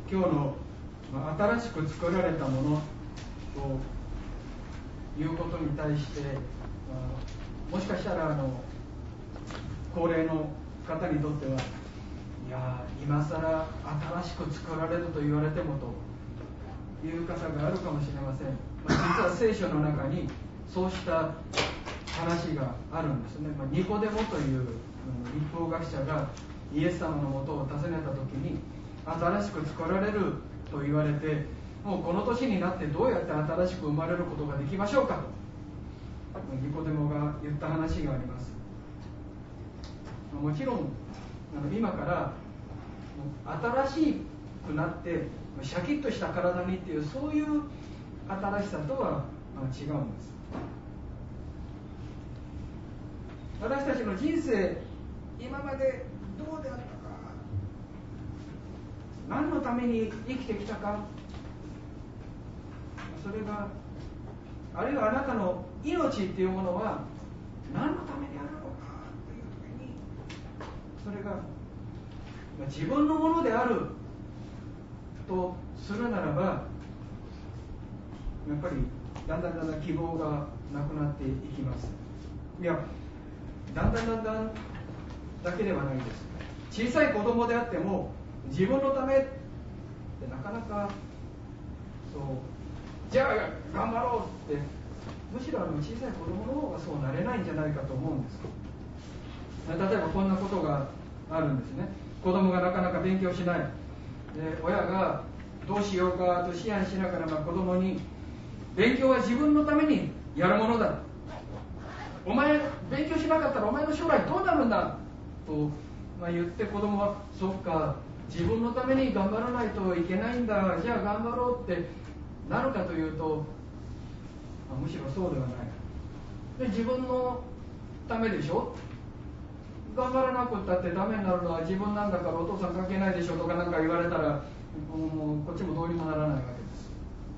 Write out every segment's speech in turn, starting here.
今日の新しく作られたものということに対して、もしかしたら高齢の方にとっては、いや今さら新しく作られると言われてもという方があるかもしれません。実は聖書の中にそうした話があるんですね。ニコデモという律法学者がイエス様のもとを訪ねた時に、新しく作られると言われて、もうこの年になってどうやって新しく生まれることができましょうかとニコデモが言った話があります。もちろん今から新しくなってシャキッとした体にっていう、そういう新しさとは違うんです。私たちの人生、今までどうであったか、何のために生きてきたか、それが、あるいはあなたの命っていうものは何のためにあるのかという時に、それが自分のものであるとするならば、やっぱりだんだん希望がなくなっていきます。いや、だんだんだけではないです。小さい子供であっても自分のためってなかなかじゃあ頑張ろうって、むしろ小さい子供の方がそうなれないんじゃないかと思うんです。例えばこんなことがあるんですね。子供がなかなか勉強しないで、親がどうしようかと思案しながら、子供に勉強は自分のためにやるものだ、お前勉強しなかったらお前の将来どうなるんだと、言って、子供はそっか、自分のために頑張らないといけないんだ、じゃあ頑張ろうってなるかというと、むしろそうではない。で、自分のためでしょ、頑張らなくったってダメになるのは自分なんだから、お父さん関係ないでしょとかなんか言われたら、もうこっちもどうにもならないわけです。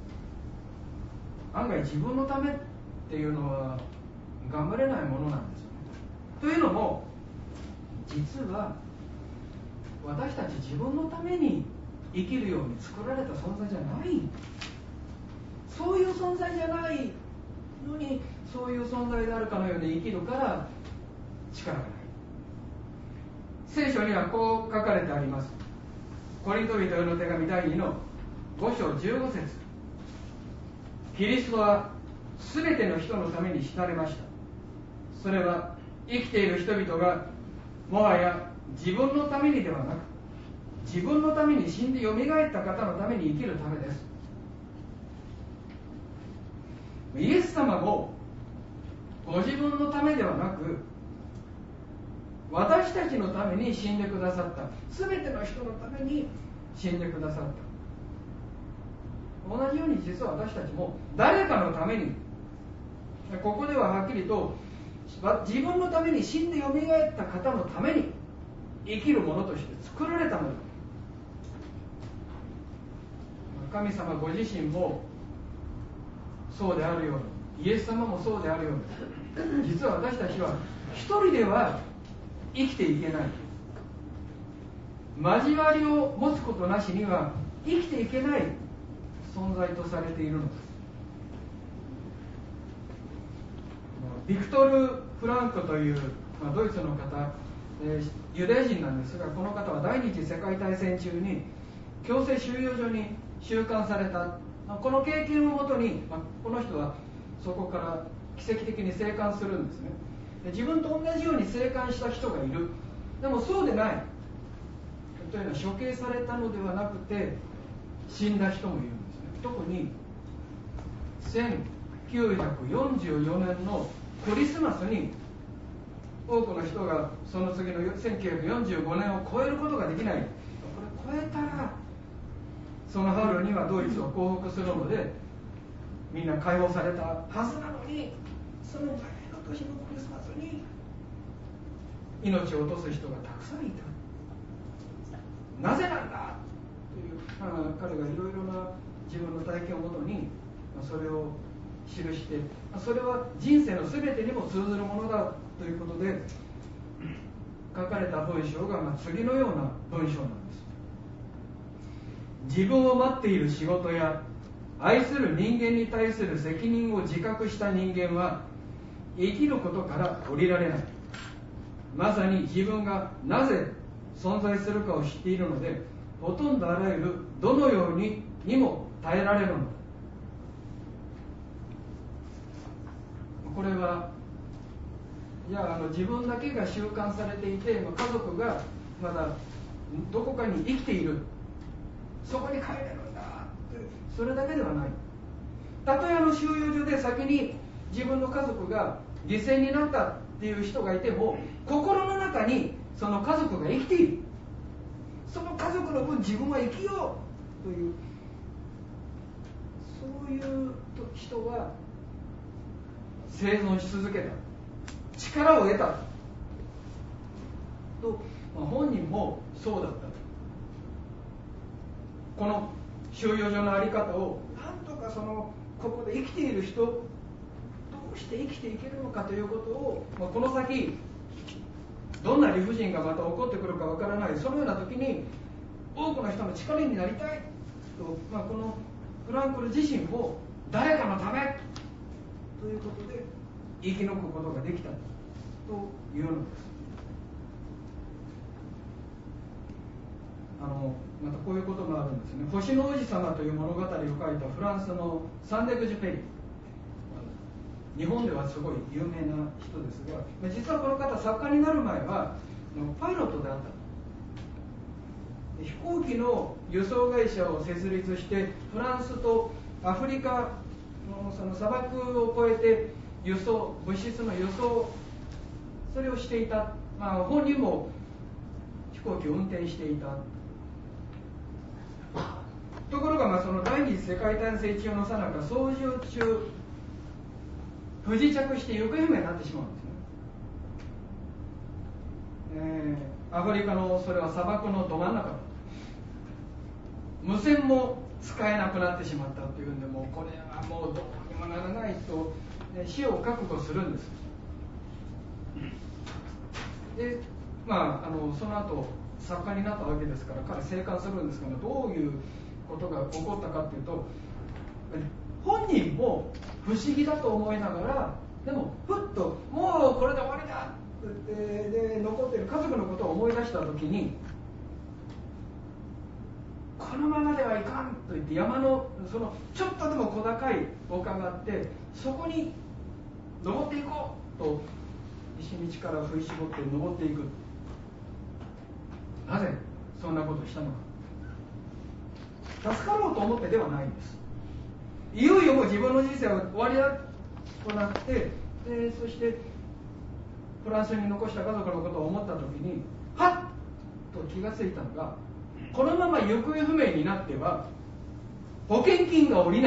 案外自分のためっていうのは頑張れないものなんですよね。というのも、実は私たち自分のために生きるように作られた存在じゃない、そういう存在じゃないのに、そういう存在であるかのように生きるから力がない。聖書にはこう書かれてあります。コリント人への手紙第2の5章15節、キリストはすべての人のために死なれました。それは生きている人々がもはや自分のためにではなく、自分のために死んでよみがえった方のために生きるためです。イエス様もご自分のためではなく、私たちのために死んでくださった、すべての人のために死んでくださった。同じように実は私たちも誰かのために、ここでははっきりと自分のために死んでよみがえった方のために生きるものとして作られたのだ。神様ご自身もそうであるように、イエス様もそうであるように、実は私たちは一人では生きていけない、交わりを持つことなしには生きていけない存在とされているのです。ビクトル・フランクという、ドイツの方、ユダヤ人なんですが、この方は第二次世界大戦中に強制収容所に収監された、この経験をもとに、この人はそこから奇跡的に生還するんですね。自分と同じように生還した人がいる。でもそうでないというのは、処刑されたのではなくて死んだ人もいるんですね。特に1944年のクリスマスに多くの人がその次の1945年を超えることができない、これ超えたらその春にはドイツを降伏するのでみんな解放されたはずなのに、その前の年のクリスマスに命を落とす人がたくさんいた。なぜなんだという、彼がいろいろな自分の体験をもとにそれを記して、それは人生のすべてにも通ずるものだということで書かれた文章が次のような文章なんです。 自分を待っている仕事や愛する人間に対する責任を自覚した人間は生きることから降りられない。まさに自分がなぜ存在するかを知っているので、ほとんどあらゆるどのようにも耐えられるのだ。これは自分だけが習慣されていて、家族がまだどこかに生きている、そこに帰れるんだ、それだけではない。たとえ収容所で先に自分の家族が犠牲になったっていう人がいても、心の中にその家族が生きている、その家族の分自分は生きようという、そういう人は生存し続けた、力を得たと、本人もそうだった。この収容所の在り方をなんとかここで生きている人、どうして生きていけるのかということを、この先どんな理不尽がまた起こってくるかわからない、そのような時に多くの人の力になりたいと、このフランクル自身も誰かのためということで生き抜くことができたというのです。またこういうことがあるんですね。星の王子様という物語を書いたフランスのサンデグジュペリ、日本ではすごい有名な人ですが、実はこの方作家になる前はパイロットであった。飛行機の輸送会社を設立して、フランスとアフリカのその砂漠を越えて物質の輸送、それをしていた。本人も飛行機を運転していた。ところがその第二次世界大戦中の最中、操縦中不時着して行方不明になってしまうんですね。アフリカのそれは砂漠のど真ん中、無線も使えなくなってしまったというんで、もうこれはもうどうにもならないと死を覚悟するんです。で、その後作家になったわけですから、彼生還するんですけど、どういうことが起こったかというと、本人も不思議だと思いながら、でもふっともうこれで終わりだって言って、で残っている家族のことを思い出した時に、このままではいかんと言って、山のちょっとでも小高い丘があって、そこに登っていこうと石に力を振り絞って登っていく。なぜそんなことをしたのか。助かろうと思ってではないんです。いよいよもう自分の人生は終わりだとなって、でそしてフランスに残した家族のことを思った時に、はっと気がついたのが、このまま行方不明になっては保険金が下りない。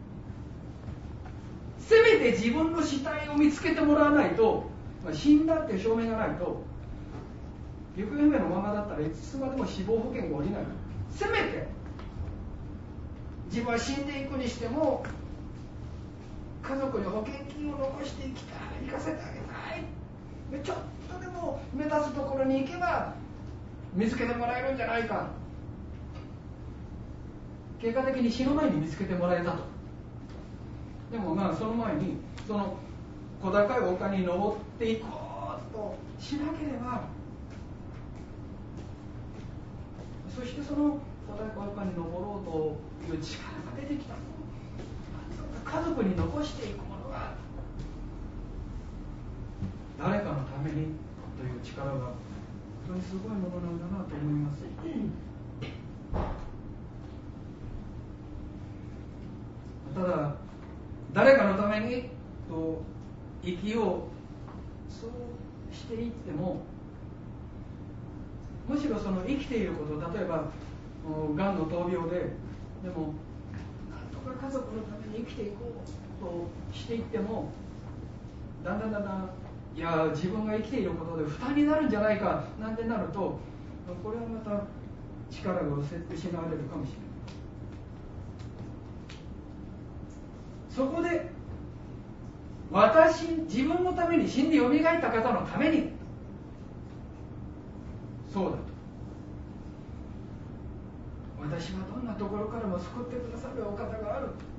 せめて自分の死体を見つけてもらわないと、死んだっていう証明がないと、行方不明のままだったらいつまでも死亡保険が下りない。せめて自分は死んでいくにしても家族に保険金を残していきたい、行かせてあげたい、ちょっとでも目立つところに行けば見つけてもらえるんじゃないか。結果的に死ぬ前に見つけてもらえたと。でもその前にその小高い丘に登っていこうとしなければ、そしてその小高い丘に登ろうという力が出てきた。家族に残していくものが誰かのためにという力が本当にすごいものなんだなと思います。ただ誰かのためにと生きよう、そうしていっても、むしろその生きていること、例えばがんの闘病で、でもなんとか家族のために生きていこうとしていっても、だんだんいや自分が生きていることで負担になるんじゃないかなんてなると、これはまた力が失われるかもしれない。そこで自分のために死んでよみがえった方のために、そうだと、私はどんんなところからも救ってくださるお方がある。